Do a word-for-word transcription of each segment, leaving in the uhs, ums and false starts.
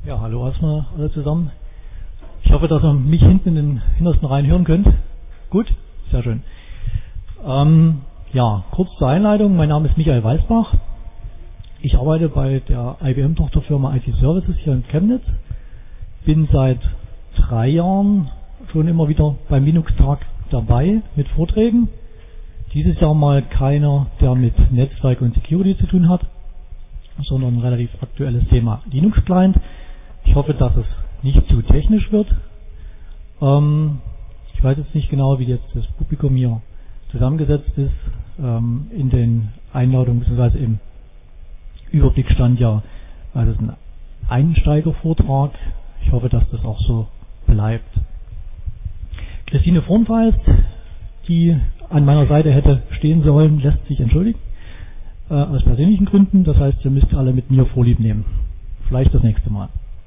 Ja, hallo erstmal alle zusammen. Ich hoffe, dass ihr mich hinten in den hintersten Reihen hören könnt. Gut? Sehr schön. Ähm, ja, kurz zur Einleitung. Mein Name ist Michael Weißbach. Ich arbeite bei der I B M-Tochterfirma I T Services hier in Chemnitz. Bin seit drei Jahren schon immer wieder beim Linux-Tag dabei mit Vorträgen. Dieses Jahr mal keiner, der mit Netzwerk und Security zu tun hat, sondern ein relativ aktuelles Thema Linux-Client. Ich hoffe, dass es nicht zu technisch wird. Ähm, ich weiß jetzt nicht genau, wie jetzt das Publikum hier zusammengesetzt ist. Ähm, in den Einladungen bzw. im Überblick stand ja, also es ist ein Einsteigervortrag. Ich hoffe, dass das auch so bleibt. Christine Vornfeist, die an meiner Seite hätte stehen sollen, lässt sich entschuldigen. Äh, aus persönlichen Gründen. Das heißt, ihr müsst alle mit mir Vorlieb nehmen. Vielleicht das nächste Mal.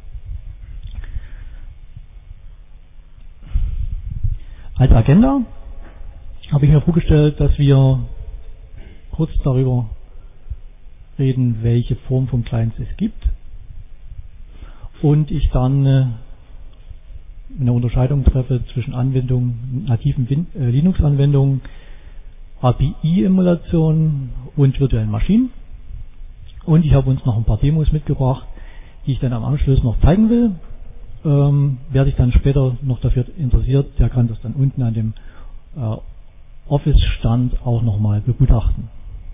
Als Agenda habe ich mir vorgestellt, dass wir kurz darüber reden, welche Form von Clients es gibt. Und ich dann äh, eine Unterscheidung treffe zwischen Anwendungen, nativen Win- äh, Linux-Anwendungen, A P I-Emulationen und virtuellen Maschinen. Und ich habe uns noch ein paar Demos mitgebracht, die ich dann am Anschluss noch zeigen will. Ähm, wer sich dann später noch dafür interessiert, der kann das dann unten an dem äh, Office-Stand auch nochmal begutachten.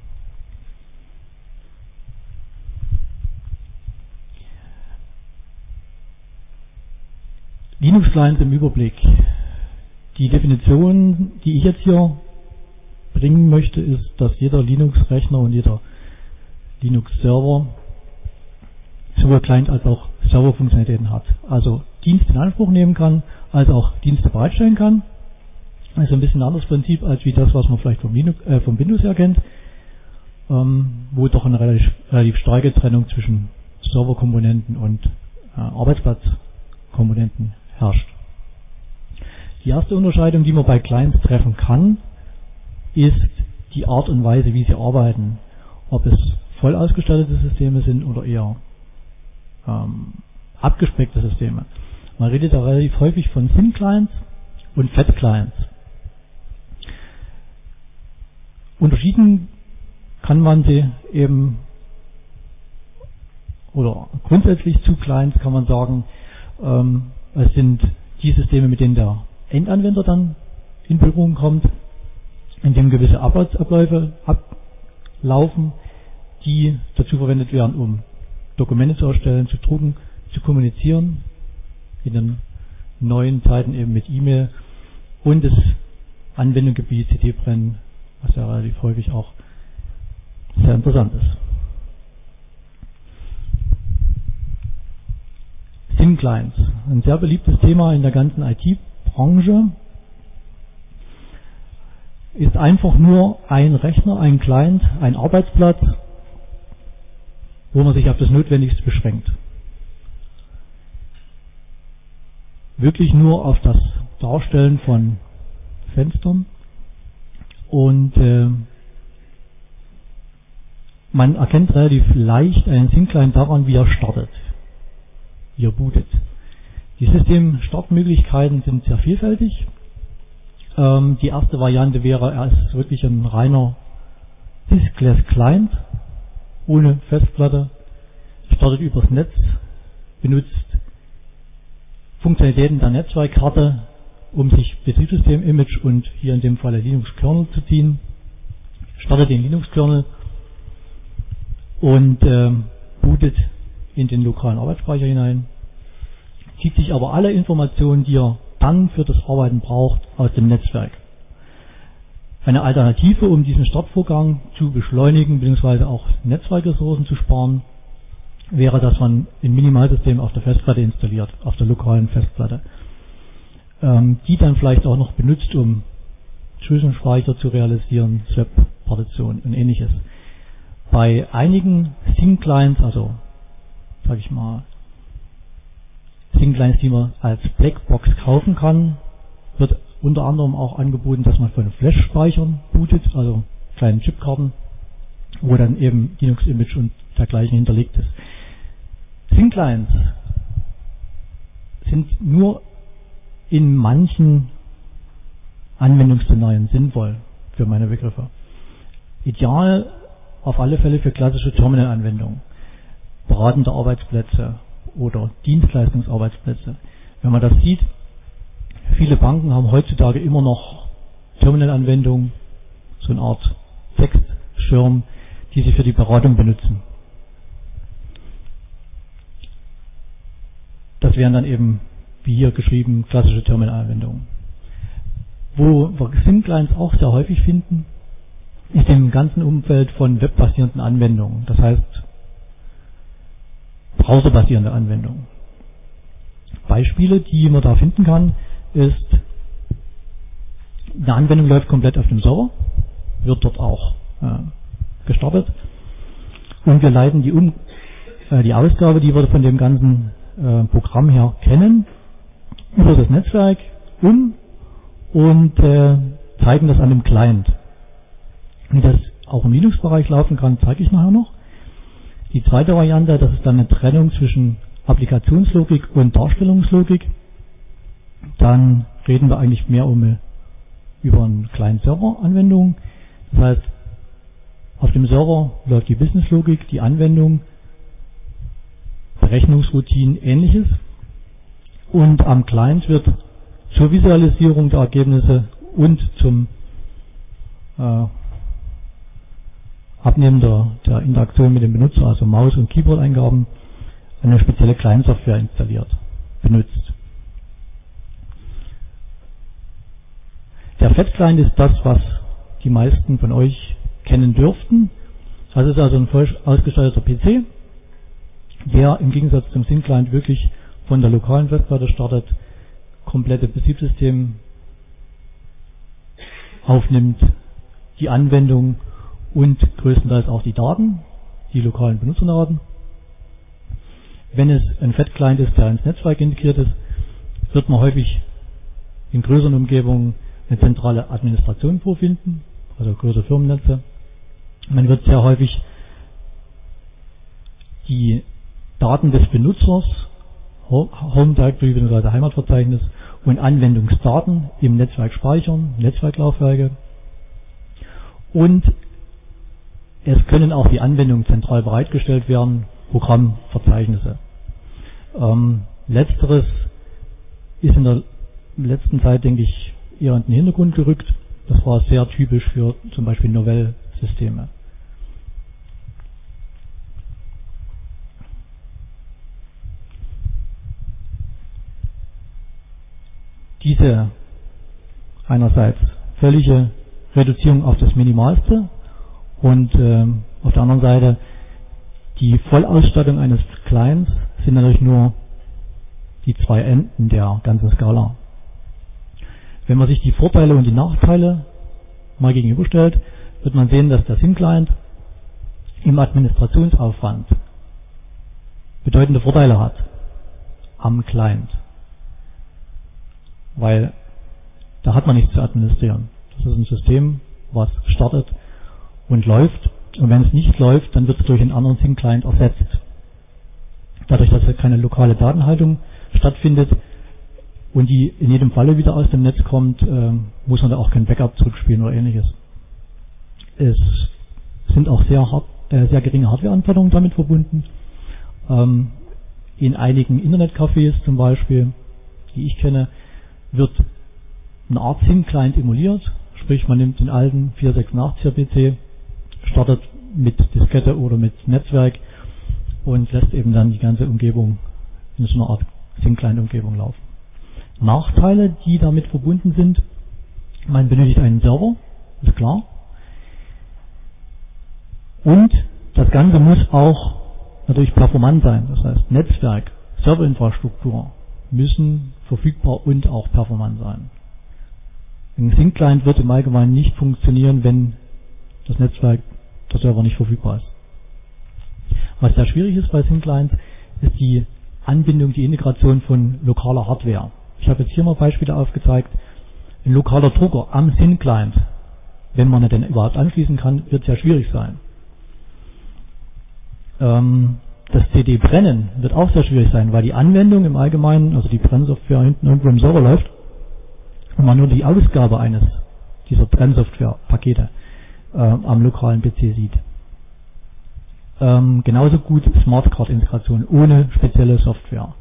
Linux-Clients im Überblick. Die Definition, die ich jetzt hier bringen möchte, ist, dass jeder Linux-Rechner und jeder Linux-Server sowohl Client als auch Server-Funktionalitäten hat. Also Dienste in Anspruch nehmen kann, als auch Dienste bereitstellen kann. Also ein bisschen ein anderes Prinzip als wie das, was man vielleicht vom, Linux, äh, vom Windows her kennt, ähm, wo doch eine relativ, relativ starke Trennung zwischen Serverkomponenten und äh, Arbeitsplatzkomponenten herrscht. Die erste Unterscheidung, die man bei Clients treffen kann, ist die Art und Weise, wie sie arbeiten. Ob es voll ausgestattete Systeme sind oder eher ähm, abgespeckte Systeme. Man redet da relativ häufig von Thin Clients und Fat Clients. Unterschieden kann man sie eben, oder grundsätzlich zu Clients kann man sagen, ähm, es sind die Systeme, mit denen der Endanwender dann in Berührung kommt, in dem gewisse Arbeitsabläufe ablaufen, die dazu verwendet werden, um Dokumente zu erstellen, zu drucken, zu kommunizieren, in den neuen Zeiten eben mit E-Mail und das Anwendungsgebiet C D-Brennen, was ja relativ häufig auch sehr interessant ist. Thin Clients, ein sehr beliebtes Thema in der ganzen I T-Branche, ist einfach nur ein Rechner, ein Client, ein Arbeitsplatz, wo man sich auf das Notwendigste beschränkt. Wirklich nur auf das Darstellen von Fenstern und äh, man erkennt relativ leicht einen Thin Client daran, wie er startet, wie er bootet. Die System-Startmöglichkeiten sind sehr vielfältig. Ähm, die erste Variante wäre, er ist wirklich ein reiner Diskless Client, ohne Festplatte, startet übers Netz, benutzt Funktionalitäten der Netzwerkkarte, um sich Betriebssystem-Image und hier in dem Fall Linux-Kernel zu ziehen, startet den Linux-Kernel und äh, bootet in den lokalen Arbeitsspeicher hinein, zieht sich aber alle Informationen, die er dann für das Arbeiten braucht, aus dem Netzwerk. Eine Alternative, um diesen Startvorgang zu beschleunigen bzw. auch Netzwerkressourcen zu sparen, wäre, dass man ein Minimalsystem auf der Festplatte installiert, auf der lokalen Festplatte, ähm, die dann vielleicht auch noch benutzt, um Zwischenspeicher zu realisieren, Swap-Partitionen und ähnliches. Bei einigen Thin Clients, also sage ich mal Thin Clients, die man als Blackbox kaufen kann, wird unter anderem auch angeboten, dass man von Flash-Speichern bootet, also kleinen Chipkarten, wo dann eben Linux-Image und dergleichen hinterlegt ist. Thin Clients sind nur in manchen Anwendungsszenarien sinnvoll für meine Begriffe. Ideal auf alle Fälle für klassische Terminal-Anwendungen, beratende Arbeitsplätze oder Dienstleistungsarbeitsplätze. Wenn man das sieht, viele Banken haben heutzutage immer noch Terminal-Anwendungen, so eine Art Textschirm, die sie für die Beratung benutzen. Das wären dann eben, wie hier geschrieben, klassische Terminal-Anwendungen. Wo wir Thin-Clients auch sehr häufig finden, ist im ganzen Umfeld von webbasierenden Anwendungen. Das heißt, browserbasierende Anwendungen. Beispiele, die man da finden kann, ist, eine Anwendung läuft komplett auf dem Server, wird dort auch äh, gestartet und wir leiten die, um, äh, die Ausgabe, die wir von dem ganzen äh, Programm her kennen, über das Netzwerk um und äh, zeigen das an dem Client. Wie das auch im Linux-Bereich laufen kann, zeige ich nachher noch. Die zweite Variante, das ist dann eine Trennung zwischen Applikationslogik und Darstellungslogik. Dann reden wir eigentlich mehr um über eine Client-Server-Anwendung. Das heißt, auf dem Server läuft die Business-Logik, die Anwendung, Berechnungsroutinen, ähnliches. Und am Client wird zur Visualisierung der Ergebnisse und zum äh, Abnehmen der, der Interaktion mit dem Benutzer, also Maus- und Keyboard-Eingaben, eine spezielle Client-Software installiert, benutzt. Der Fat-Client ist das, was die meisten von euch kennen dürften. Das ist also ein voll ausgestatteter P C, der im Gegensatz zum Thin-Client wirklich von der lokalen Festplatte startet, komplette Betriebssystem aufnimmt, die Anwendung und größtenteils auch die Daten, die lokalen Benutzerdaten. Wenn es ein Fat-Client ist, der ins Netzwerk integriert ist, wird man häufig in größeren Umgebungen eine zentrale Administration vorfinden, also größere Firmennetze. Man wird sehr häufig die Daten des Benutzers, Home Directory bzw. Heimatverzeichnis und Anwendungsdaten im Netzwerk speichern, Netzwerklaufwerke. Und es können auch die Anwendungen zentral bereitgestellt werden, Programmverzeichnisse. Ähm, letzteres ist in der letzten Zeit, denke ich, eher in den Hintergrund gerückt. Das war sehr typisch für zum Beispiel Novell-Systeme. Diese einerseits völlige Reduzierung auf das Minimalste und äh, auf der anderen Seite die Vollausstattung eines Clients sind natürlich nur die zwei Enden der ganzen Skala. Wenn man sich die Vorteile und die Nachteile mal gegenüberstellt, wird man sehen, dass der Thin-Client im Administrationsaufwand bedeutende Vorteile hat am Client. Weil da hat man nichts zu administrieren. Das ist ein System, was startet und läuft. Und wenn es nicht läuft, dann wird es durch einen anderen Thin-Client ersetzt. Dadurch, dass keine lokale Datenhaltung stattfindet und die in jedem Falle wieder aus dem Netz kommt, äh, muss man da auch kein Backup zurückspielen oder ähnliches. Es sind auch sehr, hart, äh, sehr geringe Hardwareanforderungen damit verbunden. Ähm, in einigen Internetcafés zum Beispiel, die ich kenne, wird eine Art Thin-Client emuliert, sprich man nimmt den alten vierhundertsechsundachtziger P C, startet mit Diskette oder mit Netzwerk und lässt eben dann die ganze Umgebung in so einer Art Thin-Client-Umgebung laufen. Nachteile, die damit verbunden sind: Man benötigt einen Server, ist klar. Und das Ganze muss auch natürlich performant sein. Das heißt, Netzwerk, Serverinfrastruktur müssen verfügbar und auch performant sein. Ein Thin-Client wird im Allgemeinen nicht funktionieren, wenn das Netzwerk, der Server nicht verfügbar ist. Was sehr schwierig ist bei Thin-Clients, ist die Anbindung, die Integration von lokaler Hardware. Ich habe jetzt hier mal Beispiele aufgezeigt. Ein lokaler Drucker am Thin-Client, wenn man ihn denn überhaupt anschließen kann, wird sehr schwierig sein. Ähm, das C D brennen wird auch sehr schwierig sein, weil die Anwendung im Allgemeinen, also die Brennsoftware hinten irgendwo im Server läuft und man nur die Ausgabe eines dieser Brennsoftware-Pakete äh, am lokalen P C sieht. Ähm, genauso gut Smartcard-Integration ohne spezielle Software.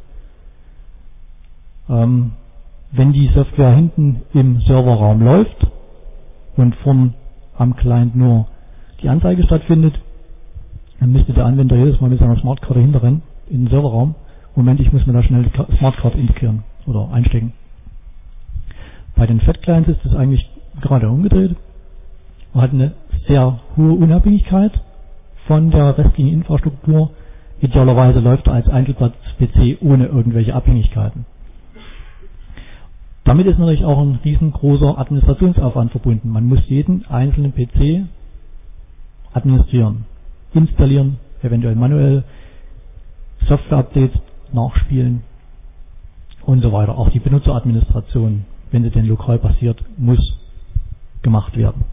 Ähm, wenn die Software hinten im Serverraum läuft und vorn am Client nur die Anzeige stattfindet, dann müsste der Anwender jedes Mal mit seiner Smartcard dahinter rennen in den Serverraum. Moment, ich muss mir da schnell die Smartcard integrieren oder einstecken. Bei den Fat Clients ist das eigentlich gerade umgedreht. Man hat eine sehr hohe Unabhängigkeit von der restlichen Infrastruktur. Idealerweise läuft er als Einzelplatz-P C ohne irgendwelche Abhängigkeiten. Damit ist natürlich auch ein riesengroßer Administrationsaufwand verbunden. Man muss jeden einzelnen P C administrieren, installieren, eventuell manuell Software-Updates nachspielen und so weiter. Auch die Benutzeradministration, wenn sie denn lokal passiert, muss gemacht werden.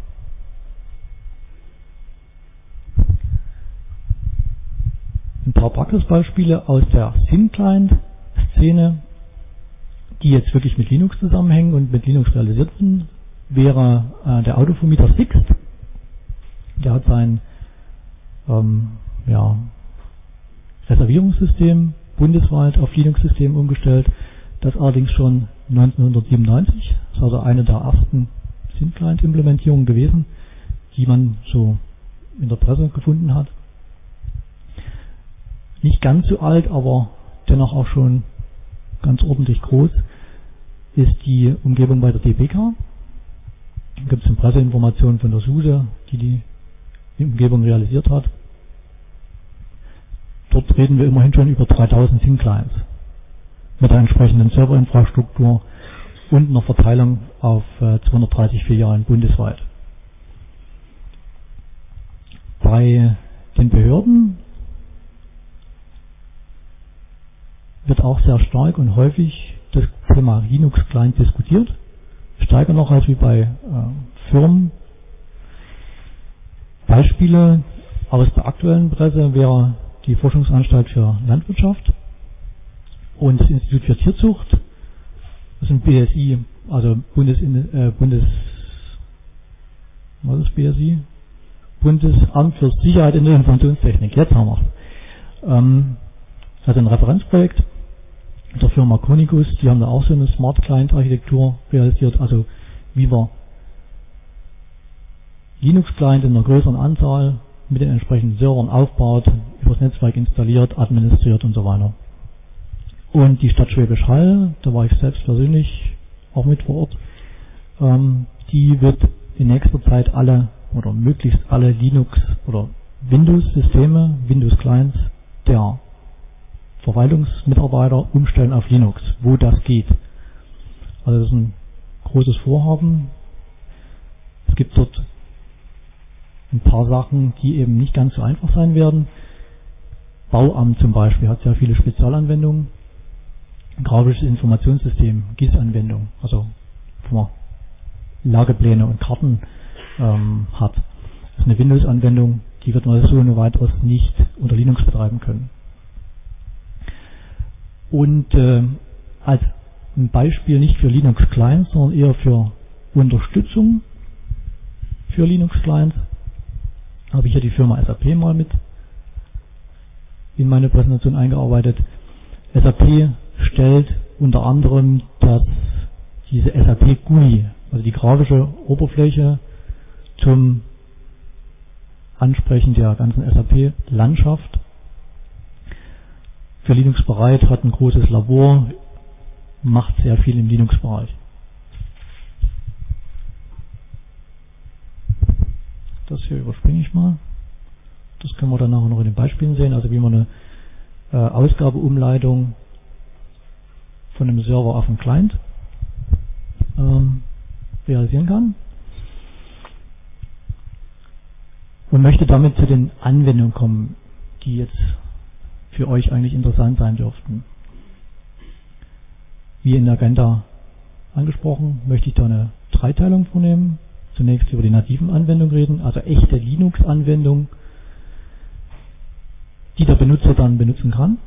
Ein paar Praxisbeispiele aus der Thin-Client-Szene, die jetzt wirklich mit Linux zusammenhängen und mit Linux realisiert sind, wäre äh, der Autovermieter Sixt. Der hat sein ähm, ja, Reservierungssystem bundesweit auf Linux-System umgestellt. Das allerdings schon neunzehnhundertsiebenundneunzig. Das ist also eine der ersten Thin-Client-Implementierungen gewesen, die man so in der Presse gefunden hat. Nicht ganz so alt, aber dennoch auch schon ganz ordentlich groß, ist die Umgebung bei der D B K. Da gibt es eine Presseinformation von der SUSE, die die Umgebung realisiert hat. Dort reden wir immerhin schon über dreitausend Thin-Clients mit der entsprechenden Serverinfrastruktur und einer Verteilung auf äh, zweihundertdreißig Filialen bundesweit. Bei den Behörden wird auch sehr stark und häufig das Thema Linux-Client diskutiert. Stärker noch als wie bei äh, Firmen. Beispiele aus der aktuellen Presse wäre die Forschungsanstalt für Landwirtschaft und das Institut für Tierzucht. Das sind B S I, also Bundes, äh, Bundes was ist B S I? Bundesamt für Sicherheit in der Informationstechnik. Jetzt haben wir es. Ähm, also ein Referenzprojekt der Firma Conicus, die haben da auch so eine Smart Client Architektur realisiert, also wie wir Linux Client in einer größeren Anzahl mit den entsprechenden Servern aufbaut, übers Netzwerk installiert, administriert und so weiter. Und die Stadt Schwäbisch Hall, da war ich selbst persönlich auch mit vor Ort, ähm, die wird in nächster Zeit alle oder möglichst alle Linux oder Windows-Systeme, Windows-Clients der Verwaltungsmitarbeiter umstellen auf Linux, wo das geht. Also das ist ein großes Vorhaben. Es gibt dort ein paar Sachen, die eben nicht ganz so einfach sein werden. Bauamt zum Beispiel hat sehr viele Spezialanwendungen. Ein grafisches Informationssystem, G I S-Anwendung, also wo man Lagepläne und Karten ähm, hat. Das ist eine Windows-Anwendung, die wird man so ohne weiteres nicht unter Linux betreiben können. Und äh, als ein Beispiel nicht für Linux-Clients, sondern eher für Unterstützung für Linux-Clients, habe ich hier die Firma S A P mal mit in meine Präsentation eingearbeitet. S A P stellt unter anderem das, diese S A P G U I, also die grafische Oberfläche zum Ansprechen der ganzen S A P-Landschaft für Linux bereit, hat ein großes Labor, macht sehr viel im Linux-Bereich. Das hier überspringe ich mal. Das können wir dann nachher noch in den Beispielen sehen, also wie man eine äh, Ausgabeumleitung von einem Server auf einen Client ähm, realisieren kann. Und möchte damit zu den Anwendungen kommen, die jetzt für euch eigentlich interessant sein dürften. Wie in der Agenda angesprochen, möchte ich da eine Dreiteilung vornehmen. Zunächst über die nativen Anwendungen reden, also echte Linux-Anwendungen, die der Benutzer dann benutzen kann.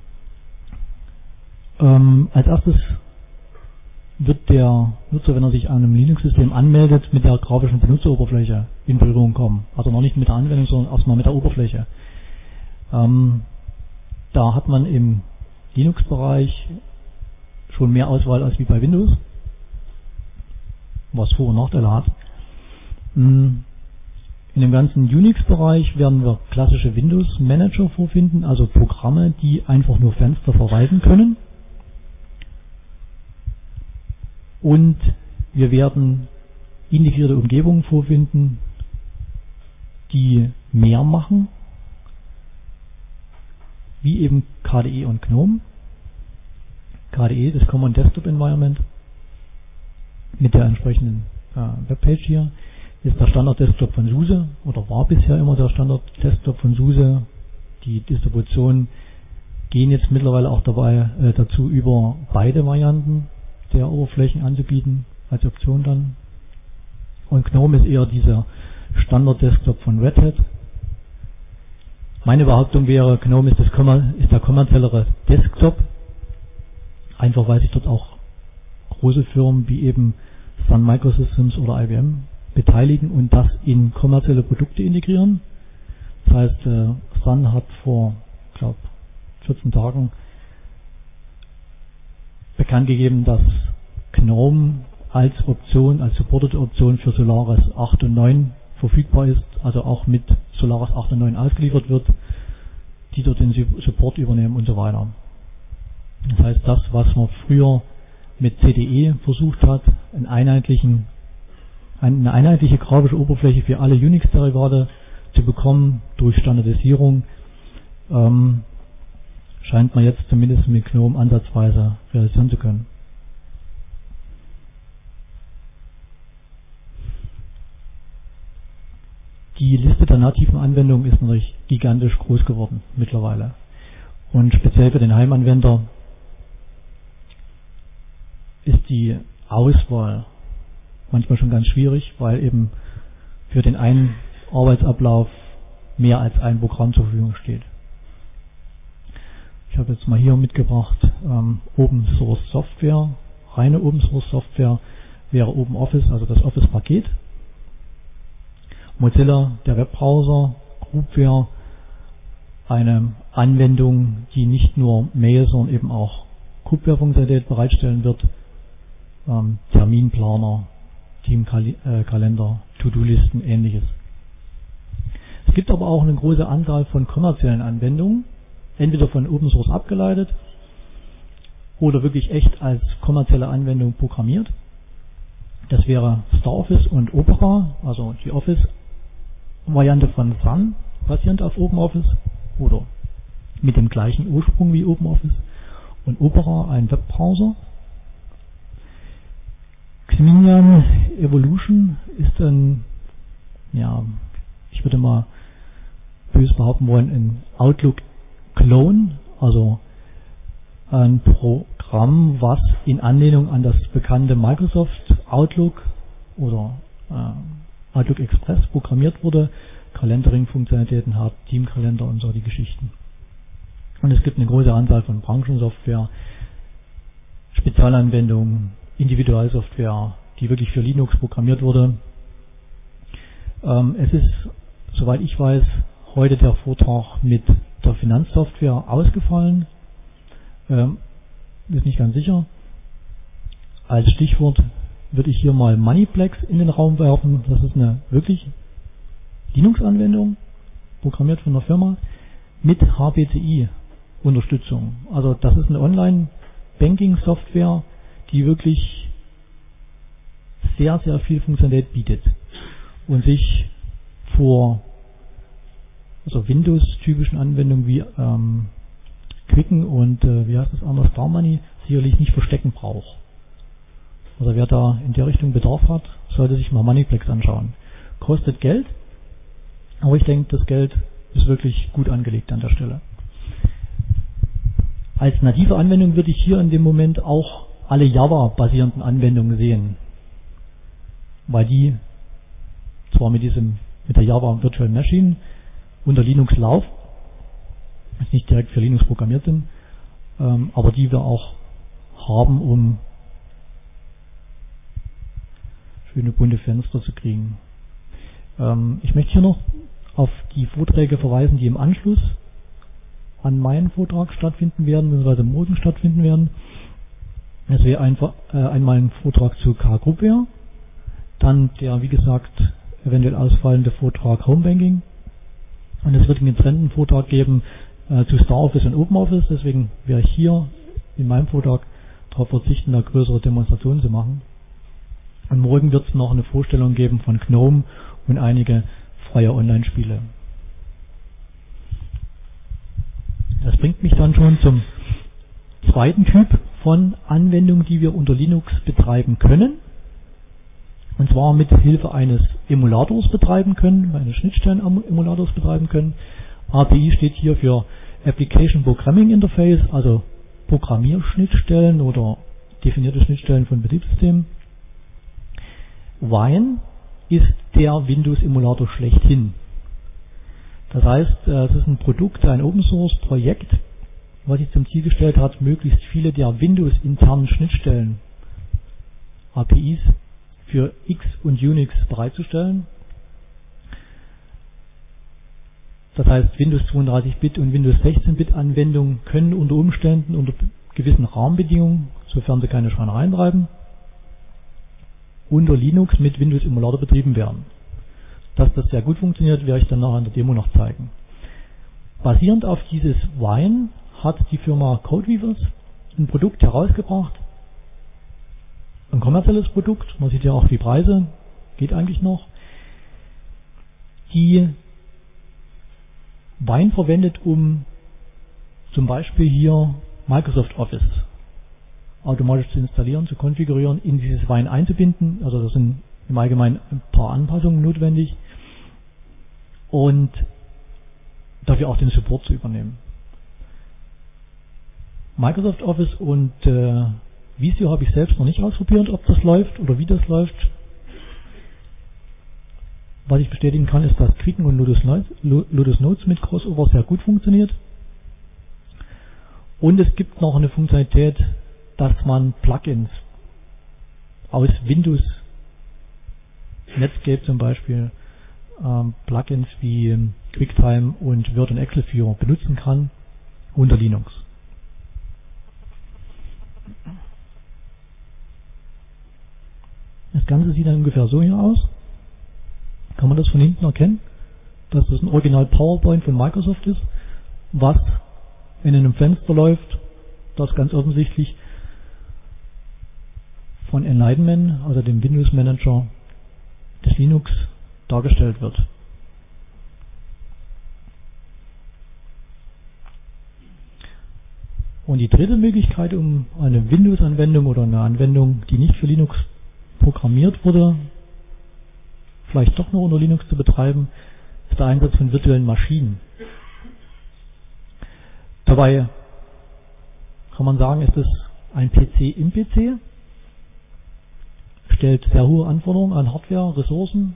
Ähm, als erstes wird der Nutzer, wenn er sich an einem Linux-System anmeldet, mit der grafischen Benutzeroberfläche in Berührung kommen. Also noch nicht mit der Anwendung, sondern erstmal mit der Oberfläche. Ähm, da hat man im Linux-Bereich schon mehr Auswahl als wie bei Windows, was Vor- und Nachteile hat. In dem ganzen Unix-Bereich werden wir klassische Windows-Manager vorfinden, also Programme, die einfach nur Fenster verwalten können. Und wir werden integrierte Umgebungen vorfinden, die mehr machen, wie eben K D E und GNOME. K D E, das Common Desktop Environment, mit der entsprechenden äh, Webpage hier, ist der Standard-Desktop von SUSE oder war bisher immer der Standard-Desktop von SUSE. Die Distributionen gehen jetzt mittlerweile auch dabei äh, dazu über, beide Varianten der Oberflächen anzubieten, als Option dann. Und GNOME ist eher dieser Standard-Desktop von Red Hat. Meine Behauptung wäre, GNOME ist, das Kommer- ist der kommerziellere Desktop, einfach weil sich dort auch große Firmen wie eben Sun Microsystems oder I B M beteiligen und das in kommerzielle Produkte integrieren. Das heißt, äh, Sun hat vor, ich glaube, vierzehn Tagen bekannt gegeben, dass GNOME als Option, als supportete Option für Solaris acht und neun verfügbar ist, also auch mit Solaris acht und neun ausgeliefert wird, die dort den Support übernehmen und so weiter. Das heißt, das, was man früher mit C D E versucht hat, einen einheitlichen, eine einheitliche grafische Oberfläche für alle Unix-Derivate zu bekommen durch Standardisierung, ähm, scheint man jetzt zumindest mit GNOME ansatzweise realisieren zu können. Die Liste der nativen Anwendungen ist natürlich gigantisch groß geworden mittlerweile. Und speziell für den Heimanwender ist die Auswahl manchmal schon ganz schwierig, weil eben für den einen Arbeitsablauf mehr als ein Programm zur Verfügung steht. Ich habe jetzt mal hier mitgebracht ähm, Open Source Software. Reine Open Source Software wäre OpenOffice, also das Office-Paket. Mozilla, der Webbrowser, Groupware, eine Anwendung, die nicht nur Mail, sondern eben auch Groupware-Funktionalität bereitstellen wird. Ähm, Terminplaner, Teamkalender, To-Do-Listen, ähnliches. Es gibt aber auch eine große Anzahl von kommerziellen Anwendungen, entweder von Open Source abgeleitet oder wirklich echt als kommerzielle Anwendung programmiert. Das wäre StarOffice und Opera, also die Office-Variante von Sun, basierend auf OpenOffice oder mit dem gleichen Ursprung wie OpenOffice. Und Opera, ein Webbrowser. Ximian Evolution ist ein, ja, ich würde mal böse behaupten wollen, ein Outlook-Clone, also ein Programm, was in Anlehnung an das bekannte Microsoft Outlook oder äh, Outlook Express programmiert wurde, Calendaring-Funktionalitäten hat, Teamkalender und so die Geschichten. Und es gibt eine große Anzahl von Branchensoftware, Spezialanwendungen, Individualsoftware, die wirklich für Linux programmiert wurde. Ähm, es ist, soweit ich weiß, heute der Vortrag mit der Finanzsoftware ausgefallen. Ähm, ist nicht ganz sicher. Als Stichwort würde ich hier mal Moneyplex in den Raum werfen. Das ist eine wirklich Linux-Anwendung, programmiert von einer Firma, mit H B C I-Unterstützung. Also das ist eine Online-Banking-Software, die wirklich sehr, sehr viel Funktionalität bietet und sich vor also Windows-typischen Anwendungen wie ähm, Quicken und äh, wie heißt das andere, Star Money sicherlich nicht verstecken braucht. Also wer da in der Richtung Bedarf hat, sollte sich mal Moneyplex anschauen. Kostet Geld, aber ich denke, das Geld ist wirklich gut angelegt an der Stelle. Als native Anwendung würde ich hier in dem Moment auch alle Java-basierenden Anwendungen sehen, weil die zwar mit diesem mit der Java Virtual Machine unter Linux laufen, jetzt nicht direkt für Linux programmiert sind, ähm, aber die wir auch haben, um schöne bunte Fenster zu kriegen. Ähm, ich möchte hier noch auf die Vorträge verweisen, die im Anschluss an meinen Vortrag stattfinden werden, beziehungsweise morgen stattfinden werden. Es wäre einfach äh, einmal ein Vortrag zu K-Groupware, dann der, wie gesagt, eventuell ausfallende Vortrag Homebanking, und es wird einen getrennten Vortrag geben äh, zu StarOffice und OpenOffice, deswegen werde ich hier in meinem Vortrag darauf verzichten, eine größere Demonstration zu machen. Und morgen wird es noch eine Vorstellung geben von GNOME und einige freie Online-Spiele. Das bringt mich dann schon zum zweiten Typ von Anwendungen, die wir unter Linux betreiben können. Und zwar mit Hilfe eines Emulators betreiben können, eines Schnittstellen-Emulators betreiben können. A P I steht hier für Application Programming Interface, also Programmierschnittstellen oder definierte Schnittstellen von Betriebssystemen. Wine ist der Windows-Emulator schlechthin. Das heißt, es ist ein Produkt, ein Open-Source-Projekt, was sich zum Ziel gestellt hat, möglichst viele der Windows-internen Schnittstellen, A P Is, für X und Unix bereitzustellen. Das heißt, Windows zweiunddreißig Bit und Windows sechzehn Bit Anwendungen können unter Umständen, unter gewissen Rahmenbedingungen, sofern sie keine Schweinereien treiben, unter Linux mit Windows Emulator betrieben werden. Dass das sehr gut funktioniert, werde ich dann nachher in der Demo noch zeigen. Basierend auf dieses Wine hat die Firma Codeweavers ein Produkt herausgebracht, ein kommerzielles Produkt, man sieht ja auch die Preise, geht eigentlich noch, die Wine verwendet, um zum Beispiel hier Microsoft Office automatisch zu installieren, zu konfigurieren, in dieses Wine einzubinden. Also das sind im Allgemeinen ein paar Anpassungen notwendig und dafür auch den Support zu übernehmen. Microsoft Office und äh, Visio habe ich selbst noch nicht ausprobiert, ob das läuft oder wie das läuft. Was ich bestätigen kann, ist, dass Quicken und Lotus Notes, Lotus Notes mit Crossover sehr gut funktioniert. Und es gibt noch eine Funktionalität, dass man Plugins aus Windows Netscape zum Beispiel, ähm, Plugins wie QuickTime und Word und Excel Viewer benutzen kann unter Linux. Das Ganze sieht dann ungefähr so hier aus. Kann man das von hinten erkennen, dass das ein Original PowerPoint von Microsoft ist, was in einem Fenster läuft, das ganz offensichtlich von Enlightenment, also dem Windows Manager des Linux, dargestellt wird. Und die dritte Möglichkeit, um eine Windows-Anwendung oder eine Anwendung, die nicht für Linux programmiert wurde, vielleicht doch noch unter Linux zu betreiben, ist der Einsatz von virtuellen Maschinen. Dabei kann man sagen, ist es ein P C im P C, stellt sehr hohe Anforderungen an Hardware, Ressourcen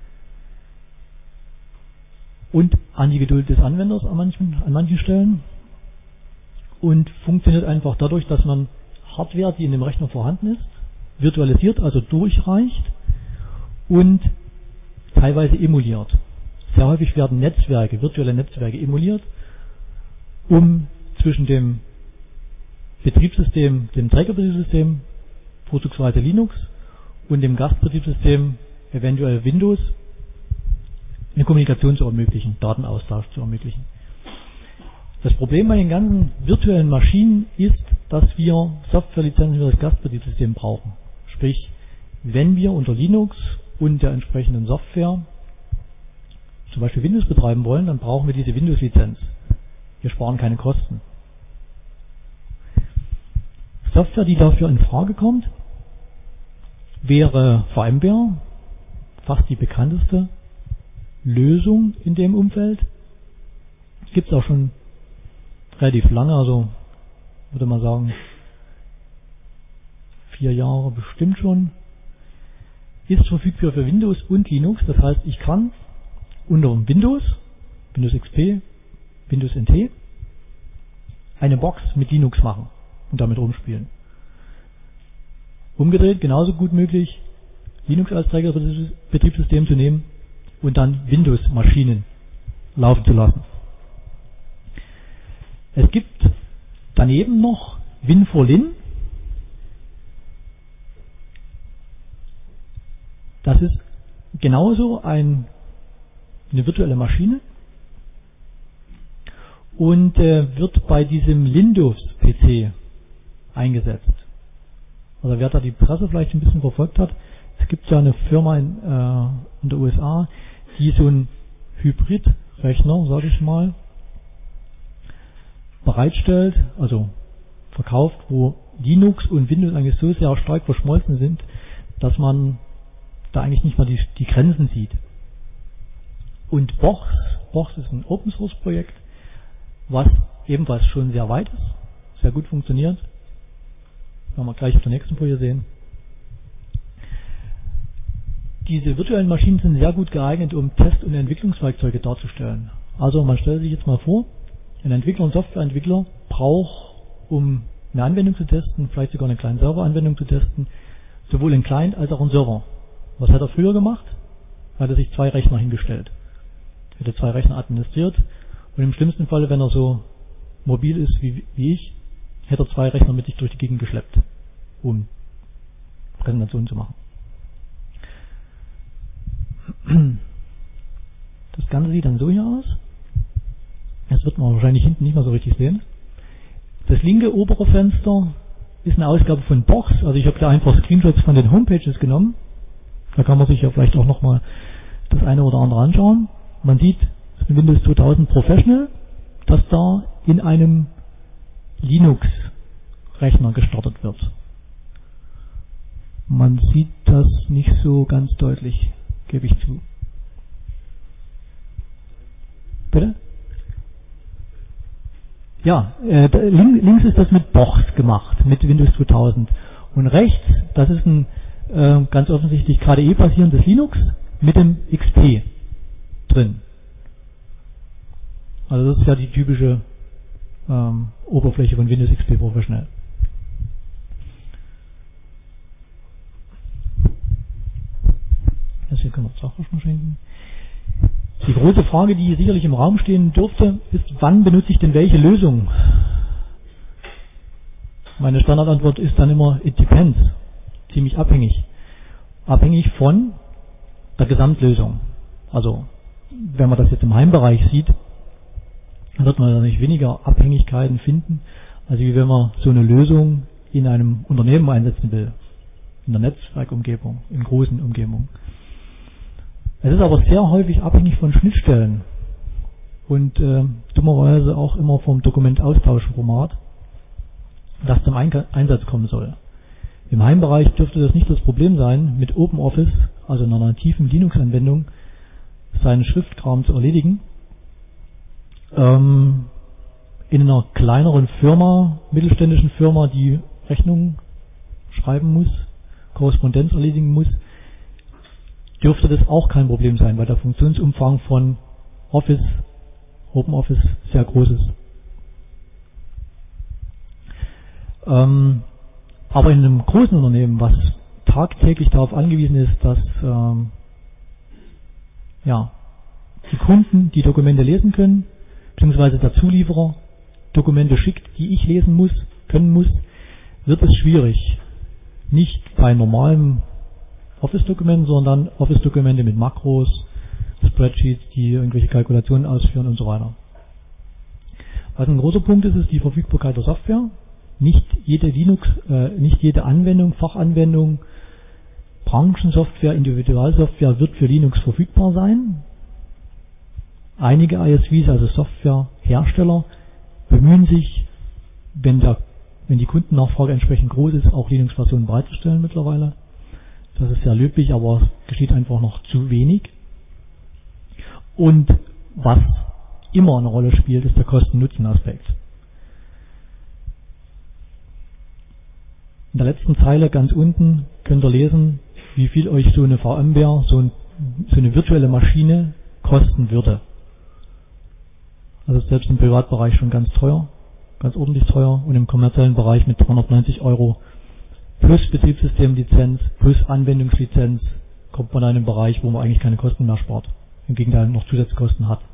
und an die Geduld des Anwenders an manchen, an manchen Stellen und funktioniert einfach dadurch, dass man Hardware, die in dem Rechner vorhanden ist, virtualisiert, also durchreicht und teilweise emuliert. Sehr häufig werden Netzwerke, virtuelle Netzwerke emuliert, um zwischen dem Betriebssystem, dem Trägerbetriebssystem, vorzugsweise Linux, und dem Gastbetriebssystem, eventuell Windows, eine Kommunikation zu ermöglichen, Datenaustausch zu ermöglichen. Das Problem bei den ganzen virtuellen Maschinen ist, dass wir Softwarelizenzen für das Gastbetriebssystem brauchen. Sprich, wenn wir unter Linux und der entsprechenden Software zum Beispiel Windows betreiben wollen, dann brauchen wir diese Windows-Lizenz. Wir sparen keine Kosten. Software, die dafür in Frage kommt, wäre VMware, fast die bekannteste Lösung in dem Umfeld. Gibt es auch schon relativ lange, also würde man sagen vier Jahre bestimmt schon. Ist verfügbar für Windows und Linux, das heißt, ich kann unter Windows, Windows X P, Windows N T eine Box mit Linux machen und damit rumspielen. Umgedreht genauso gut möglich, Linux als Trägerbetriebssystem zu nehmen und dann Windows-Maschinen laufen zu lassen. Es gibt daneben noch Win four Lin. Das ist genauso ein, eine virtuelle Maschine und äh, wird bei diesem Lindows-P C eingesetzt. Also wer da die Presse vielleicht ein bisschen verfolgt hat, es gibt ja eine Firma in, äh, in der U S A, die so einen Hybridrechner, sage ich mal, bereitstellt, also verkauft, wo Linux und Windows eigentlich so sehr stark verschmolzen sind, dass man da eigentlich nicht mal die, die Grenzen sieht. Und Box, Box ist ein Open Source Projekt, was ebenfalls schon sehr weit ist, sehr gut funktioniert. Werden wir gleich auf der nächsten Folie sehen. Diese virtuellen Maschinen sind sehr gut geeignet, um Test- und Entwicklungswerkzeuge darzustellen. Also man stellt sich jetzt mal vor, ein Entwickler und Softwareentwickler braucht, um eine Anwendung zu testen, vielleicht sogar eine kleine Serveranwendung zu testen, sowohl einen Client als auch einen Server. Was hat er früher gemacht? Hat er sich zwei Rechner hingestellt. Er hat zwei Rechner administriert und im schlimmsten Falle, wenn er so mobil ist wie, wie ich, hätte er zwei Rechner mit sich durch die Gegend geschleppt, um Präsentationen zu machen. Das Ganze sieht dann so hier aus. Das wird man wahrscheinlich hinten nicht mehr so richtig sehen. Das linke obere Fenster ist eine Ausgabe von Box. Also ich habe da einfach Screenshots von den Homepages genommen. Da kann man sich ja vielleicht auch nochmal das eine oder andere anschauen. Man sieht, das ist ein Windows zweitausend Professional, das da in einem Linux-Rechner gestartet wird. Man sieht das nicht so ganz deutlich, gebe ich zu. Bitte? Ja, äh, links ist das mit Box gemacht, mit Windows zweitausend. Und rechts, das ist ein äh, ganz offensichtlich K D E-basierendes Linux mit dem X P drin. Also das ist ja die typische ähm, Oberfläche von Windows X P Professional. Das hier können wir auch schon schenken. Die große Frage, die sicherlich im Raum stehen dürfte, ist, wann benutze ich denn welche Lösung? Meine Standardantwort ist dann immer, it depends. Ziemlich abhängig. Abhängig von der Gesamtlösung. Also, wenn man das jetzt im Heimbereich sieht, wird man natürlich weniger Abhängigkeiten finden, als wie wenn man so eine Lösung in einem Unternehmen einsetzen will. In der Netzwerkumgebung, in großen Umgebungen. Es ist aber sehr häufig abhängig von Schnittstellen und äh, dummerweise auch immer vom Dokumentaustauschformat, das zum Einsatz kommen soll. Im Heimbereich dürfte das nicht das Problem sein, mit OpenOffice, also einer nativen Linux-Anwendung, seinen Schriftkram zu erledigen. Ähm, in einer kleineren Firma, mittelständischen Firma, die Rechnungen schreiben muss, Korrespondenz erledigen muss, dürfte das auch kein Problem sein, weil der Funktionsumfang von Office, OpenOffice sehr groß ist. Ähm, aber in einem großen Unternehmen, was tagtäglich darauf angewiesen ist, dass ähm, ja, die Kunden die Dokumente lesen können, beziehungsweise der Zulieferer Dokumente schickt, die ich lesen muss, können muss, wird es schwierig. Nicht bei normalen Office-Dokumenten, sondern Office-Dokumente mit Makros, Spreadsheets, die irgendwelche Kalkulationen ausführen und so weiter. Was ein großer Punkt ist, ist die Verfügbarkeit der Software. Nicht jede Linux, äh, nicht jede Anwendung, Fachanwendung, Branchensoftware, Individualsoftware wird für Linux verfügbar sein. Einige I S Vs, also Softwarehersteller, bemühen sich, wenn, der, wenn die Kundennachfrage entsprechend groß ist, auch Linux-Versionen bereitzustellen mittlerweile. Das ist sehr löblich, aber es geschieht einfach noch zu wenig. Und was immer eine Rolle spielt, ist der Kosten-Nutzen-Aspekt. In der letzten Zeile ganz unten könnt ihr lesen, wie viel euch so eine VMware, so, ein, so eine virtuelle Maschine kosten würde. Also selbst im Privatbereich schon ganz teuer. ganz ordentlich teuer, und im kommerziellen Bereich mit dreihundertneunzig Euro plus Betriebssystemlizenz plus Anwendungslizenz kommt man in einen Bereich, wo man eigentlich keine Kosten mehr spart. Im Gegenteil noch Zusatzkosten hat.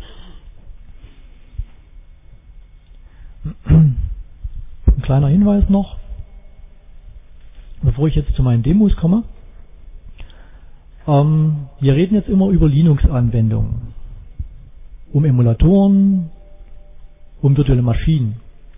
Ein kleiner Hinweis noch, bevor ich jetzt zu meinen Demos komme. Ähm, wir reden jetzt immer über Linux-Anwendungen, um Emulatoren, um virtuelle Maschinen.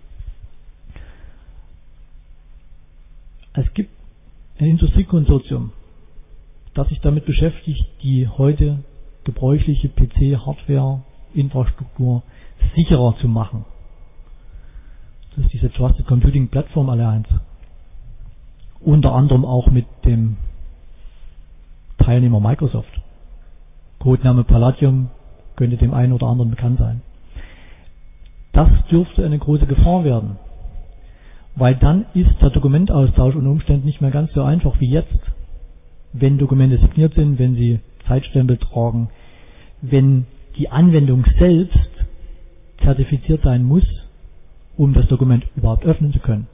Es gibt ein Industriekonsortium, das sich damit beschäftigt, die heute gebräuchliche P C-Hardware-Infrastruktur sicherer zu machen. Das ist diese Trusted Computing Platform Alliance. Unter anderem auch mit dem Teilnehmer Microsoft. Codename Palladium könnte dem einen oder anderen bekannt sein. Das dürfte eine große Gefahr werden, weil dann ist der Dokumentaustausch unter Umständen nicht mehr ganz so einfach wie jetzt, wenn Dokumente signiert sind, wenn sie Zeitstempel tragen, wenn die Anwendung selbst zertifiziert sein muss, um das Dokument überhaupt öffnen zu können.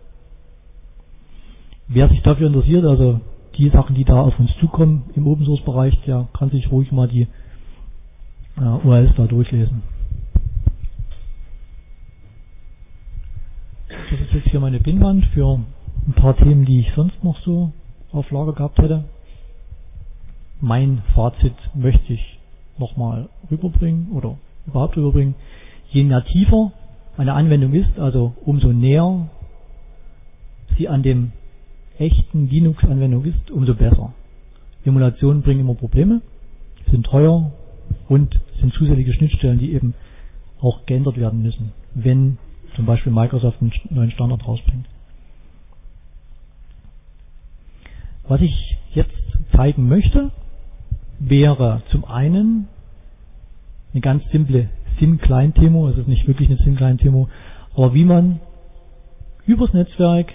Wer sich dafür interessiert, also die Sachen, die da auf uns zukommen im Open Source Bereich, der kann sich ruhig mal die äh, U R Ls da durchlesen. Das ist jetzt hier meine Pinnwand für ein paar Themen, die ich sonst noch so auf Lager gehabt hätte. Mein Fazit möchte ich nochmal rüberbringen oder überhaupt rüberbringen. Je nativer eine Anwendung ist, also umso näher sie an dem echten Linux-Anwendung ist, umso besser. Emulationen bringen immer Probleme, sind teuer und sind zusätzliche Schnittstellen, die eben auch geändert werden müssen, wenn zum Beispiel Microsoft einen neuen Standard rausbringt. Was ich jetzt zeigen möchte, wäre zum einen eine ganz simple SIM-Client-Demo, es ist nicht wirklich eine SIM-Client-Demo, aber wie man übers Netzwerk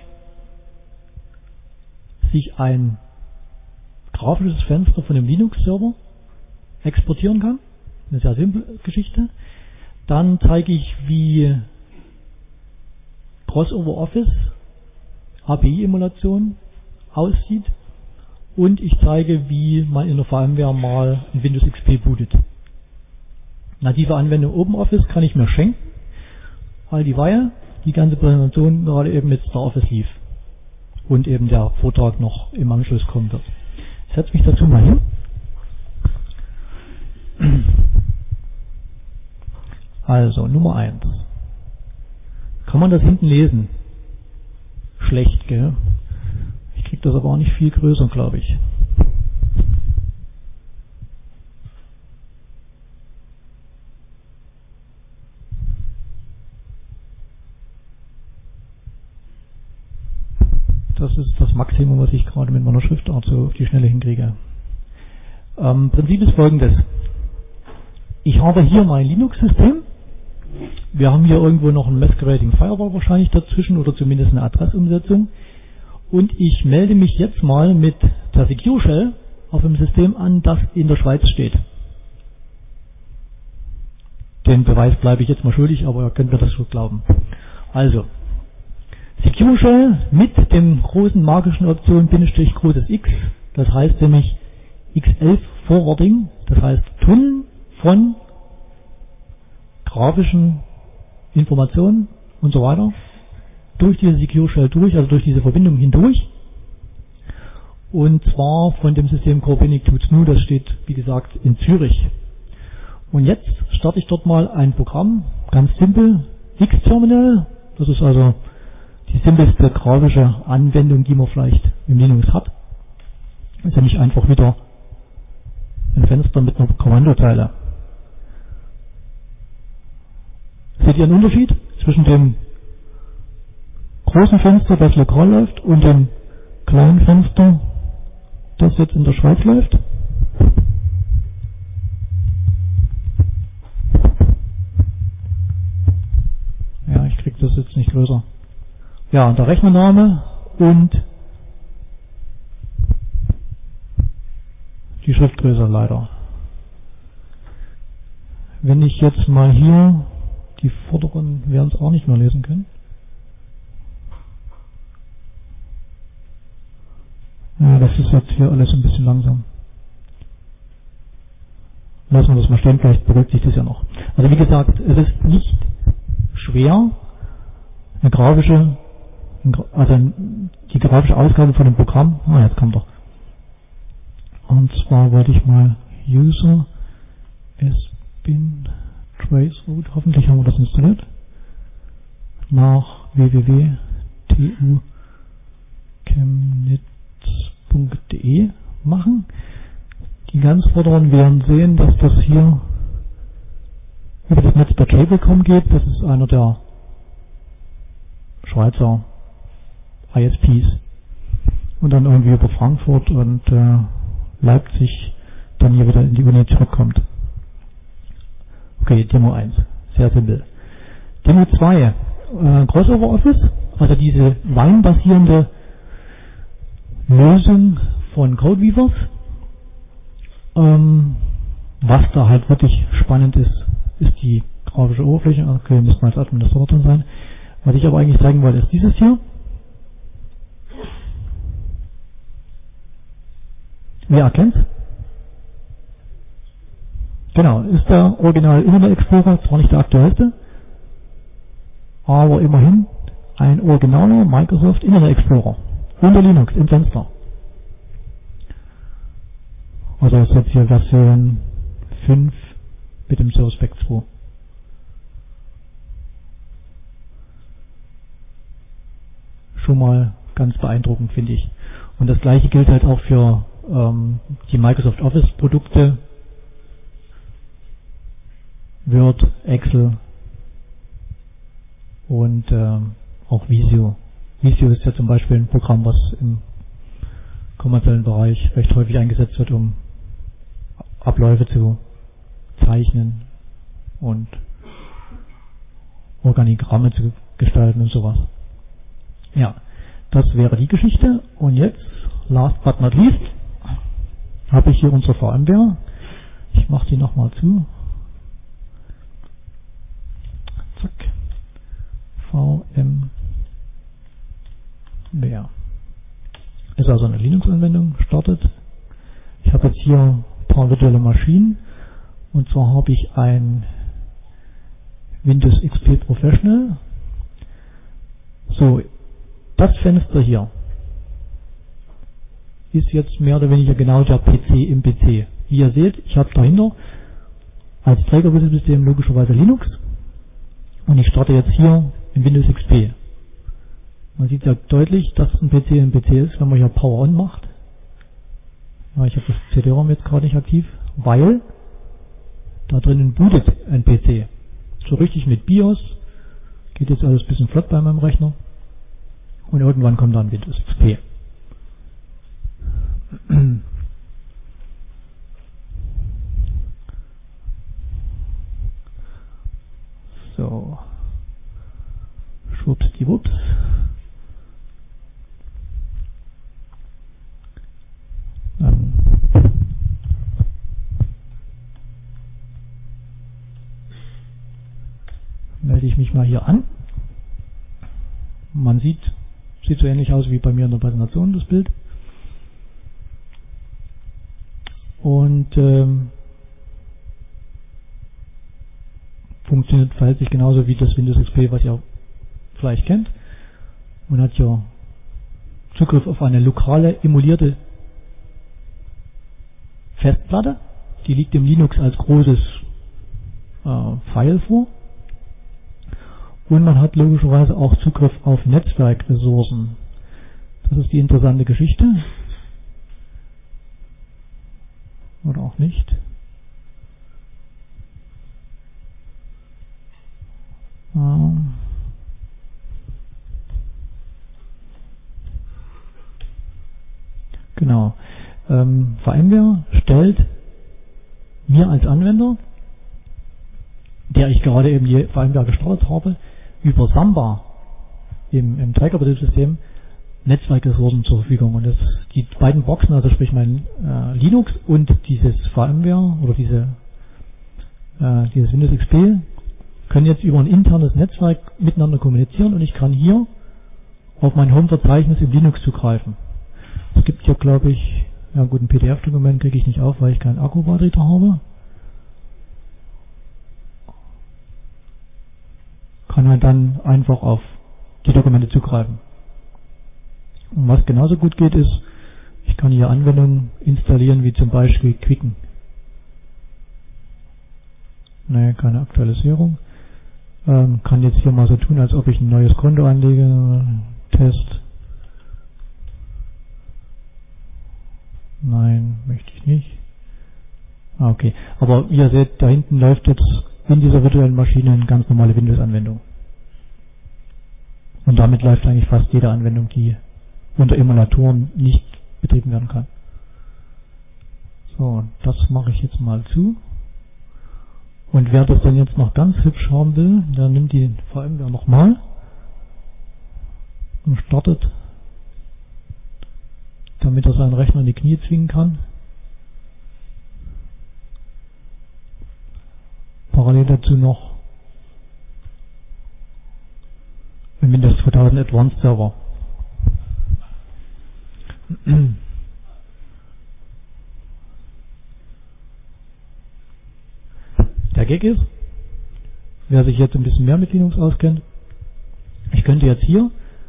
sich ein grafisches Fenster von dem Linux-Server exportieren kann. Eine sehr simple Geschichte. Dann zeige ich, wie Crossover Office A P I-Emulation aussieht. Und ich zeige, wie man in der VMware mal ein Windows X P bootet. Native Anwendung OpenOffice kann ich mir schenken, all dieweil die ganze Präsentation gerade eben mit StarOffice lief. Und eben der Vortrag noch im Anschluss kommen wird. Ich setze mich dazu mal hin. Also, Nummer eins. Kann man das hinten lesen? Schlecht, gell? Ich kriege das aber auch nicht viel größer, glaube ich. Das ist das Maximum, was ich gerade mit meiner Schriftart so auf die Schnelle hinkriege. Ähm, Prinzip ist folgendes. Ich habe hier mein Linux-System. Wir haben hier irgendwo noch ein Masquerading Firewall wahrscheinlich dazwischen oder zumindest eine Adressumsetzung. Und ich melde mich jetzt mal mit der Secure Shell auf einem System an, das in der Schweiz steht. Den Beweis bleibe ich jetzt mal schuldig, aber ihr könnt mir das so glauben. Also, Secure Shell mit dem großen magischen Option Bindestrich großes X, das heißt nämlich X elf Forwarding, das heißt Tunneln von grafischen Informationen und so weiter durch diese Secure Shell durch, also durch diese Verbindung hindurch. Und zwar von dem System Corpinic to T N U, das steht wie gesagt in Zürich. Und jetzt starte ich dort mal ein Programm, ganz simpel, X-Terminal, das ist also die simpelste grafische Anwendung, die man vielleicht im Linux hat. Das ist ja nicht einfach wieder ein Fenster mit einer Kommandozeile. Seht ihr einen Unterschied zwischen dem großen Fenster, das lokal läuft, und dem kleinen Fenster, das jetzt in der Schweiz läuft? Ja, ich kriege das jetzt nicht größer. Ja, der Rechnername und die Schriftgröße leider. Wenn ich jetzt mal hier die vorderen werden es auch nicht mehr lesen können. Ja, das ist jetzt hier alles ein bisschen langsam. Lassen wir das mal stehen, vielleicht beruhigt sich das ja noch. Also wie gesagt, es ist nicht schwer, eine grafische, also die grafische Ausgabe von dem Programm, ah, jetzt kommt doch. Und zwar wollte ich mal User S-Bin Traceroute, hoffentlich haben wir das installiert, nach w w w punkt t u chemnitz punkt d e machen. Die ganz vorderen werden sehen, dass das hier über das Netz der Cablecom geht. Das ist einer der Schweizer I S Ps. Und dann irgendwie über Frankfurt und äh, Leipzig dann hier wieder in die Uni zurückkommt. Okay, Demo eins. Sehr simpel. Demo zwei. Äh, Crossover Office. Also diese Wine-basierende Lösung von Codeweavers. Ähm, was da halt wirklich spannend ist, ist die grafische Oberfläche. Okay, müssen wir als Administrator drin sein. Was ich aber eigentlich zeigen wollte, ist dieses hier. Wer erkennt's? Genau, ist der Original Internet Explorer, zwar nicht der aktuellste, aber immerhin ein originaler Microsoft Internet Explorer. Unter Linux im Fenster. Also ist jetzt hier Version fünf mit dem Service Pack zwei. Schon mal ganz beeindruckend, finde ich. Und das gleiche gilt halt auch für ähm, die Microsoft Office Produkte. Word, Excel und ähm, auch Visio. Visio ist ja zum Beispiel ein Programm, was im kommerziellen Bereich recht häufig eingesetzt wird, um Abläufe zu zeichnen und Organigramme zu gestalten und sowas. Ja, das wäre die Geschichte. Und jetzt, last but not least, habe ich hier unsere VMware. Ich mache die nochmal zu. Zack. VMware. Ist also eine Linux-Anwendung, startet. Ich habe jetzt hier ein paar virtuelle Maschinen. Und zwar habe ich ein Windows X P Professional. So, das Fenster hier ist jetzt mehr oder weniger genau der P C im P C. Wie ihr seht, ich habe dahinter als Trägerbetriebssystem logischerweise Linux und ich starte jetzt hier in Windows X P. Man sieht ja deutlich, dass ein P C ein P C ist, wenn man hier Power On macht. Ja, ich habe das C D-ROM jetzt gerade nicht aktiv, weil da drinnen bootet ein P C. So richtig mit BIOS, geht jetzt alles ein bisschen flott bei meinem Rechner. Und irgendwann kommt dann Windows X P. So. Schwuppsdiwupps. Dann melde ich mich mal hier an. Man sieht, sieht so ähnlich aus wie bei mir in der Präsentation, das Bild. Und ähm, funktioniert, verhält sich genauso wie das Windows X P, was ihr vielleicht kennt. Man hat hier Zugriff auf eine lokale emulierte Festplatte. Die liegt im Linux als großes äh, File vor. Und man hat logischerweise auch Zugriff auf Netzwerkressourcen. Das ist die interessante Geschichte. Oder auch nicht. Ähm genau. Ähm, VMware stellt mir als Anwender, der ich gerade eben die VMware gestartet habe, über Samba im, im Trägerbetriebssystem Netzwerkressourcen zur Verfügung. Und das, die beiden Boxen, also sprich mein äh, Linux und dieses VMware oder diese, äh, dieses Windows X P können jetzt über ein internes Netzwerk miteinander kommunizieren und ich kann hier auf mein Home-Verzeichnis im Linux zugreifen. Es gibt hier, glaube ich, ja gut, ein P D F-Dokument kriege ich nicht auf, weil ich keinen Akku-Badreader habe. Kann man dann einfach auf die Dokumente zugreifen. Und was genauso gut geht ist, ich kann hier Anwendungen installieren, wie zum Beispiel Quicken. Naja, keine Aktualisierung. Ähm, kann jetzt hier mal so tun, als ob ich ein neues Konto anlege. Test. Nein, möchte ich nicht. Ah, okay. Aber wie ihr seht, da hinten läuft jetzt in dieser virtuellen Maschine eine ganz normale Windows-Anwendung. Und damit läuft eigentlich fast jede Anwendung, die unter Emulatoren nicht betrieben werden kann. So, das mache ich jetzt mal zu. Und wer das dann jetzt noch ganz hübsch haben will, der nimmt die VMware nochmal und startet, damit er seinen Rechner in die Knie zwingen kann. Parallel dazu noch ein Windows zweitausend Advanced Server. Der Gag ist, wer sich jetzt ein bisschen mehr mit Linux auskennt, ich könnte jetzt hier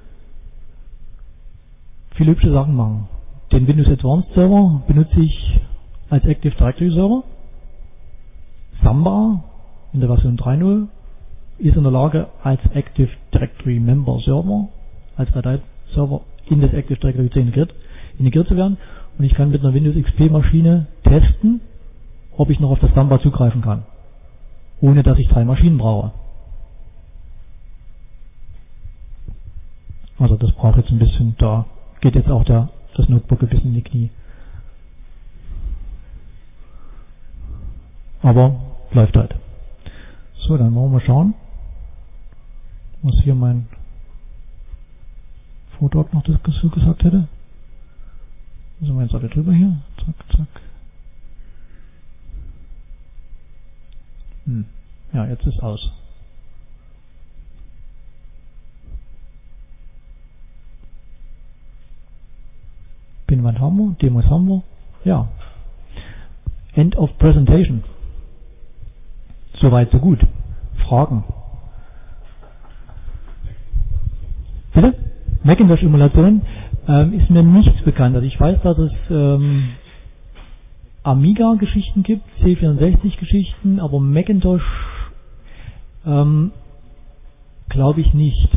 viele hübsche Sachen machen. Den Windows Advanced Server benutze ich als Active Directory Server. Samba in der Version drei Punkt null ist in der Lage, als Active Directory Member Server, als Dateiserver in das Active Directory zu integriert, integriert zu werden. Und ich kann mit einer Windows X P Maschine testen, ob ich noch auf das Samba zugreifen kann, ohne dass ich drei Maschinen brauche. Also das braucht jetzt ein bisschen, da geht jetzt auch der, das Notebook ein bisschen in die Knie. Aber läuft halt. So, dann wollen wir mal schauen, was hier mein Foto noch dazu gesagt hätte. Sind wir jetzt alle drüber hier. Zack, zack. Hm. Ja, jetzt ist aus. Pinwand haben wir, Demos haben wir. Ja. End of Presentation. Soweit, so gut. Fragen? Bitte? Macintosh-Emulation ähm, ist mir nichts bekannt. Also ich weiß, dass es ähm, Amiga-Geschichten gibt, C vierundsechzig-Geschichten, aber Macintosh ähm, glaube ich nicht.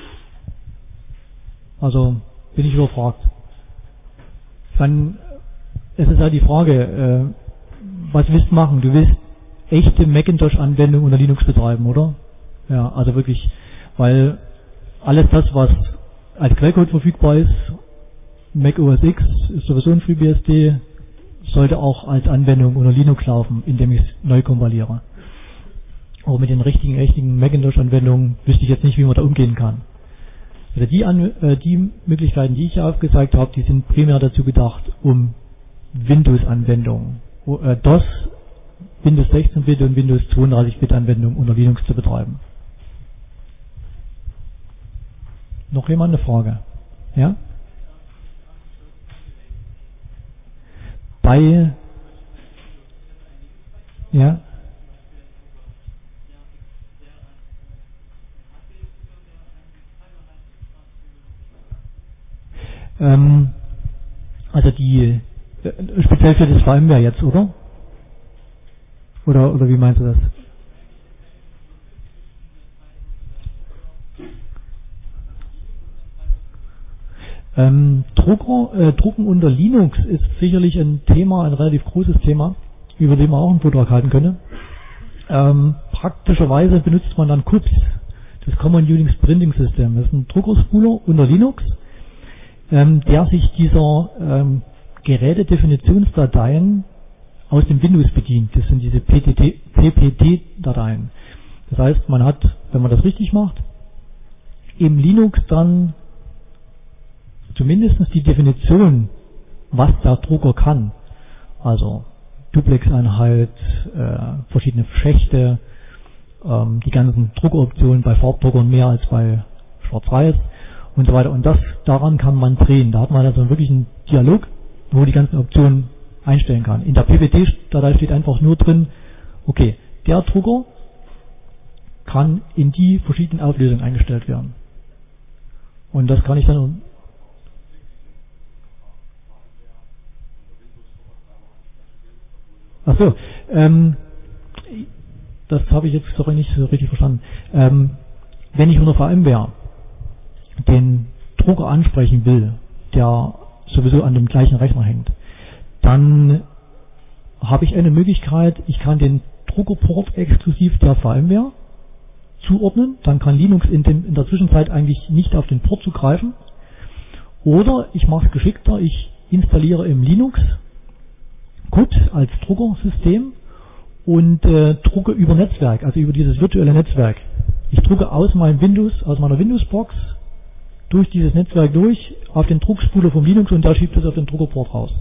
Also bin ich überfragt. Dann, es ist halt die Frage, äh, was willst du machen? Du willst echte Macintosh-Anwendung unter Linux betreiben, oder? Ja, also wirklich, weil alles das, was als Quellcode verfügbar ist, Mac O S X ist sowieso ein FreeBSD, sollte auch als Anwendung unter Linux laufen, indem ich es neu kompiliere. Aber mit den richtigen, richtigen Macintosh-Anwendungen wüsste ich jetzt nicht, wie man da umgehen kann. Also die, An äh, die Möglichkeiten, die ich hier aufgezeigt habe, die sind primär dazu gedacht, um Windows-Anwendungen, äh, DOS, Windows sechzehn Bit und Windows zweiunddreißig Bit Anwendungen unter Linux zu betreiben. Noch jemand eine Frage? Ja? Bei, ja? Ähm, also die, äh, speziell für das VMware jetzt, oder? Oder, oder wie meinst du das? Ähm, Drucker, äh, Drucken unter Linux ist sicherlich ein Thema, ein relativ großes Thema, über den man auch einen Vortrag halten könnte. Ähm, praktischerweise benutzt man dann C U P S, das Common Unix Printing System. Das ist ein Druckerspooler unter Linux, ähm, der sich dieser ähm, Gerätedefinitionsdateien aus dem Windows bedient. Das sind diese P P T-Dateien. Das heißt, man hat, wenn man das richtig macht, im Linux dann zumindest die Definition, was der Drucker kann. Also Duplex-Einheit, äh, verschiedene Schächte, ähm, die ganzen Druckeroptionen bei Farbdruckern mehr als bei Schwarz-Weiß und so weiter. Und das, daran kann man drehen. Da hat man also wirklich einen Dialog, wo die ganzen Optionen einstellen kann. In der P P T-Datei steht einfach nur drin, okay, der Drucker kann in die verschiedenen Auflösungen eingestellt werden. Und das kann ich dann... Ach so, ähm, das habe ich jetzt doch nicht so richtig verstanden. Ähm, wenn ich unter VMware den Drucker ansprechen will, der sowieso an dem gleichen Rechner hängt, dann habe ich eine Möglichkeit, ich kann den Druckerport exklusiv der VMware zuordnen, dann kann Linux in, dem, in der Zwischenzeit eigentlich nicht auf den Port zugreifen. Oder ich mache es geschickter, ich installiere im Linux Q U B als Druckersystem und äh, drucke über Netzwerk, also über dieses virtuelle Netzwerk. Ich drucke aus meinem Windows, aus meiner Windows-Box durch dieses Netzwerk durch auf den Druckspuler vom Linux und der schiebt es auf den Druckerport raus.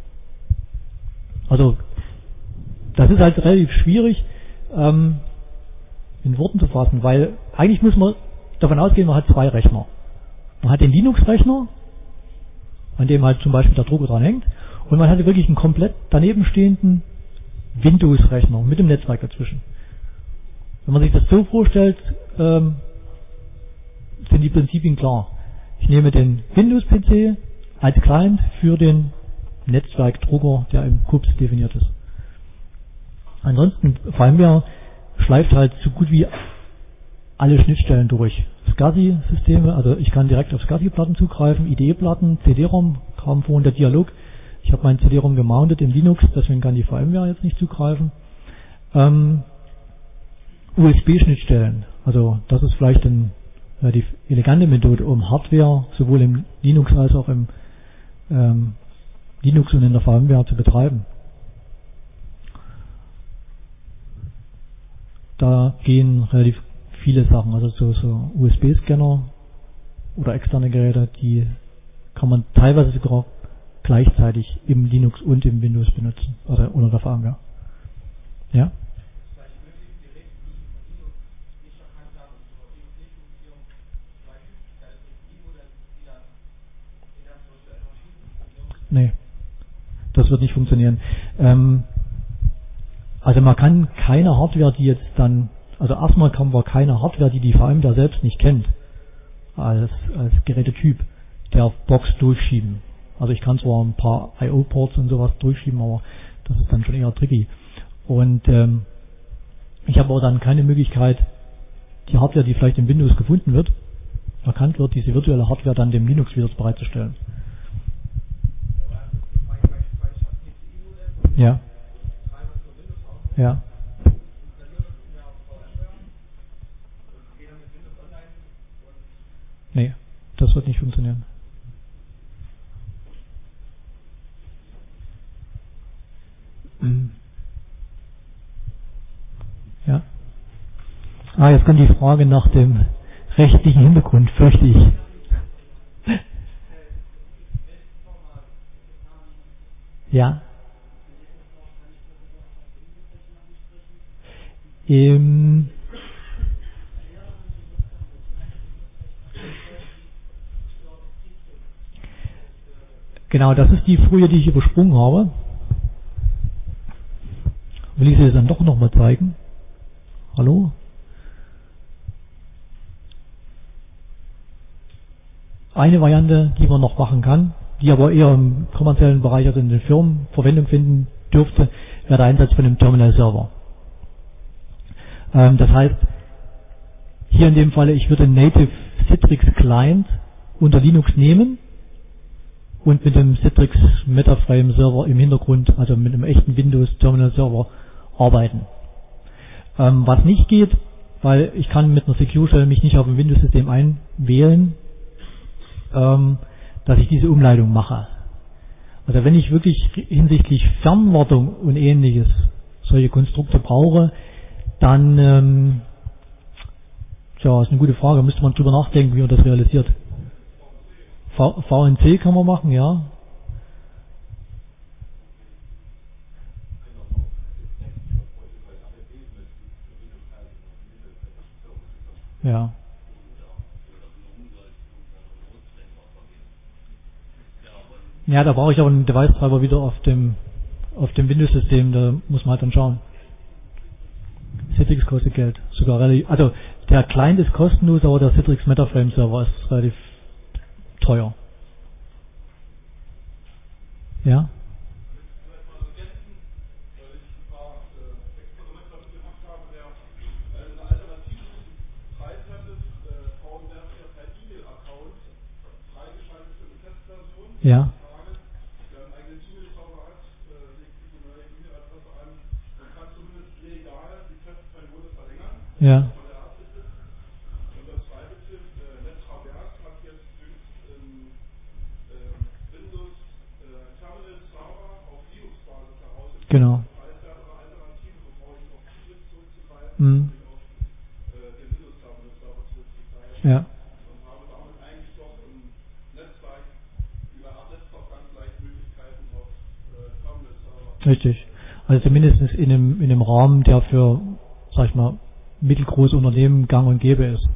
Also das ist halt relativ schwierig ähm, in Worten zu fassen, weil eigentlich muss man davon ausgehen, man hat zwei Rechner. Man hat den Linux-Rechner, an dem halt zum Beispiel der Drucker dran hängt, und man hat wirklich einen komplett daneben stehenden Windows-Rechner mit dem Netzwerk dazwischen. Wenn man sich das so vorstellt, ähm, sind die Prinzipien klar. Ich nehme den Windows-P C als Client für den Netzwerkdrucker, der im Q U B S definiert ist. Ansonsten, VMware schleift halt so gut wie alle Schnittstellen durch. SCSI-Systeme, also ich kann direkt auf SCSI-Platten zugreifen, I D E-Platten, C D-ROM, kam vorhin der Dialog. Ich habe mein C D-ROM gemountet in Linux, deswegen kann die VMware jetzt nicht zugreifen. Ähm, U S B-Schnittstellen, also das ist vielleicht ein, ja, die elegante Methode, um Hardware sowohl im Linux als auch im ähm, Linux und in der VMware zu betreiben. Da gehen relativ viele Sachen, also so, so U S B-Scanner oder externe Geräte, die kann man teilweise sogar gleichzeitig im Linux und im Windows benutzen, oder unter der VMware. Ja? Nee, das wird nicht funktionieren. Ähm, also man kann keine Hardware, die jetzt dann, also erstmal kann man keine Hardware, die die VMware selbst nicht kennt, als, als Gerätetyp der Box durchschieben. Also ich kann zwar ein paar I O-Ports und sowas durchschieben, aber das ist dann schon eher tricky. Und ähm, ich habe auch dann keine Möglichkeit, die Hardware, die vielleicht im Windows gefunden wird, erkannt wird, diese virtuelle Hardware dann dem Linux-Virus bereitzustellen. Ja. Ja. Nee, das wird nicht funktionieren. Mhm. Ja. Ah, jetzt kommt die Frage nach dem rechtlichen Hintergrund, fürchte ich. Ja. Ähm, genau, das ist die Folie, die ich übersprungen habe. Will ich sie jetzt dann doch nochmal zeigen? Hallo? Eine Variante, die man noch machen kann, die aber eher im kommerziellen Bereich, also in den Firmen Verwendung finden dürfte, wäre der Einsatz von einem Terminal-Server. Ähm, das heißt, hier in dem Falle, ich würde einen Native Citrix Client unter Linux nehmen und mit dem Citrix Metaframe Server im Hintergrund, also mit einem echten Windows Terminal Server arbeiten. Ähm, was nicht geht, weil ich kann mit einer Secure Shell mich nicht auf ein Windows-System einwählen, ähm, dass ich diese Umleitung mache. Also wenn ich wirklich hinsichtlich Fernwartung und ähnliches solche Konstrukte brauche, dann, ähm, tja, ist eine gute Frage, müsste man drüber nachdenken, wie man das realisiert. V- VNC kann man machen, ja. Ja. Ja, da brauche ich aber einen Device-Treiber wieder auf dem auf dem Windows-System, da muss man halt dann schauen. Citrix kostet Geld, sogar relativ, also der Client ist kostenlos, aber der Citrix Metaframe Server ist relativ teuer. Ja? Ja. Ja. Genau. Mhm. Ja. Richtig. Also zumindest in einem, in einem Rahmen, der für, sag ich mal, mittelgroße Unternehmen gang und gäbe ist.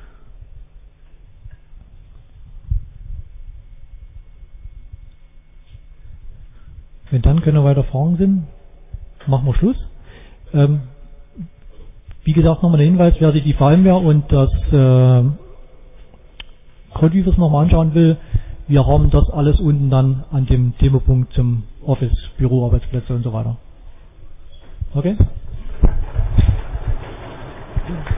Wenn dann keine weiteren Fragen sind, machen wir Schluss. Ähm, wie gesagt, nochmal der Hinweis, wer sich die VMware und das äh, Codeweavers nochmal anschauen will, wir haben das alles unten dann an dem Demopunkt zum Office, Büro, Arbeitsplätze und so weiter. Okay?